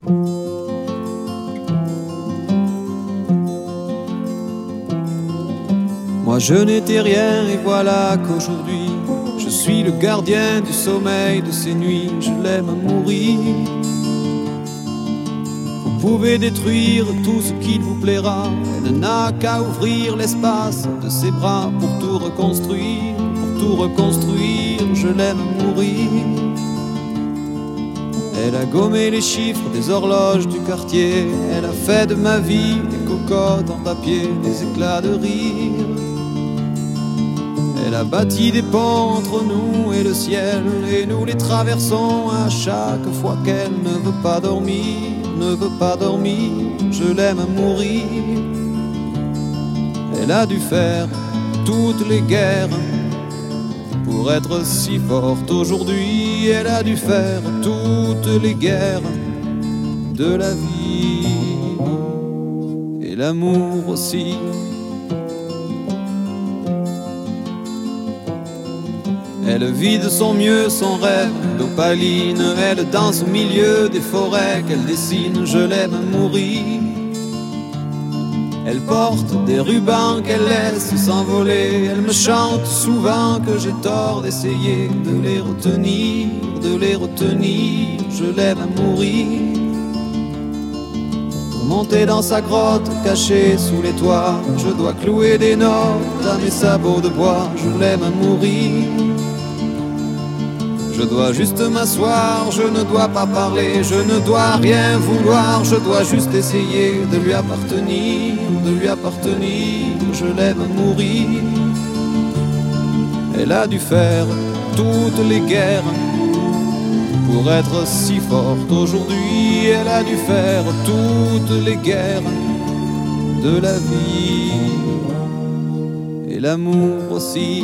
Moi je n'étais rien et voilà qu'aujourd'hui je suis le gardien du sommeil de ces nuits. Je l'aime à mourir. Vous pouvez détruire tout ce qu'il vous plaira. Elle n'a qu'à ouvrir l'espace de ses bras pour tout reconstruire. Pour tout reconstruire, je l'aime à mourir. Elle a gommé les chiffres des horloges du quartier. Elle a fait de ma vie des cocottes en papier, des éclats de rire. Elle a bâti des ponts entre nous et le ciel, et nous les traversons à chaque fois qu'elle ne veut pas dormir, ne veut pas dormir. Je l'aime à mourir. Elle a dû faire toutes les guerres pour être si forte aujourd'hui. Elle a dû faire toutes les guerres de la vie et l'amour aussi. Elle vit de son mieux son rêve d'opaline. Elle danse au milieu des forêts qu'elle dessine. Je l'aime à mourir. Elle porte des rubans qu'elle laisse s'envoler. Elle me chante souvent que j'ai tort d'essayer de les retenir, de les retenir. Je l'aime à mourir. Pour monter dans sa grotte cachée sous les toits, je dois clouer des notes à mes sabots de bois. Je l'aime à mourir. Je dois juste m'asseoir, je ne dois pas parler, je ne dois rien vouloir, je dois juste essayer de lui appartenir, de lui appartenir. Je l'aime à mourir. Elle a dû faire toutes les guerres pour être si forte aujourd'hui. Elle a dû faire toutes les guerres de la vie et l'amour aussi.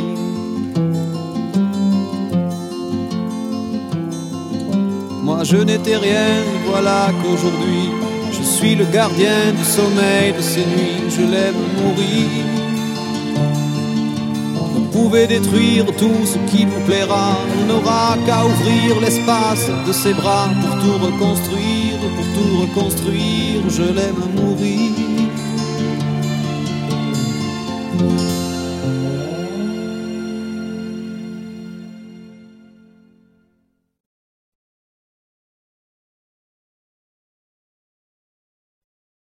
Moi je n'étais rien, voilà qu'aujourd'hui je suis le gardien du sommeil de ces nuits. Je l'aime mourir. Vous pouvez détruire tout ce qui vous plaira. On n'aura qu'à ouvrir l'espace de ses bras pour tout reconstruire, pour tout reconstruire. Je l'aime mourir.